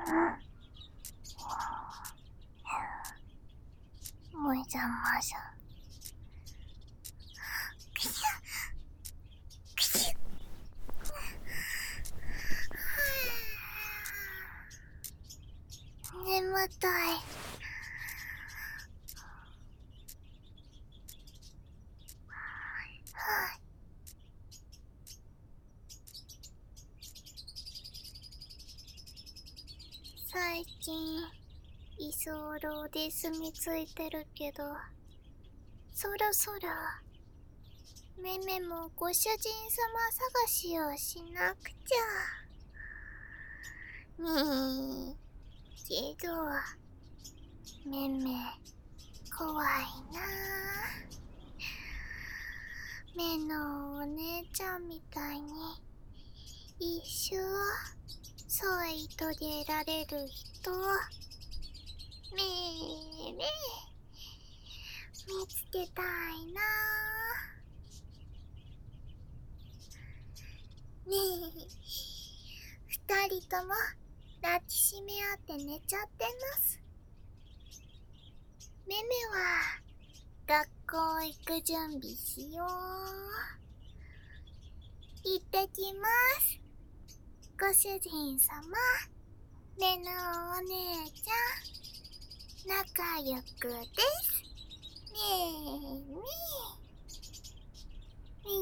もじゃもじゃ。くしゅくしゅ。眠たい。最近居候で住み着いてるけど、そろそろめめもご主人様探しをしなくちゃ。ねえ、けどめめ怖いな。めのお姉ちゃんみたいに一生添い遂げられる人めめ見つけたいな。ねえ、二人とも抱きしめ合って寝ちゃってます。めめは学校行く準備しよう。行ってきます。ご主人様、めのお姉ちゃん、仲良くです。ねえねえ。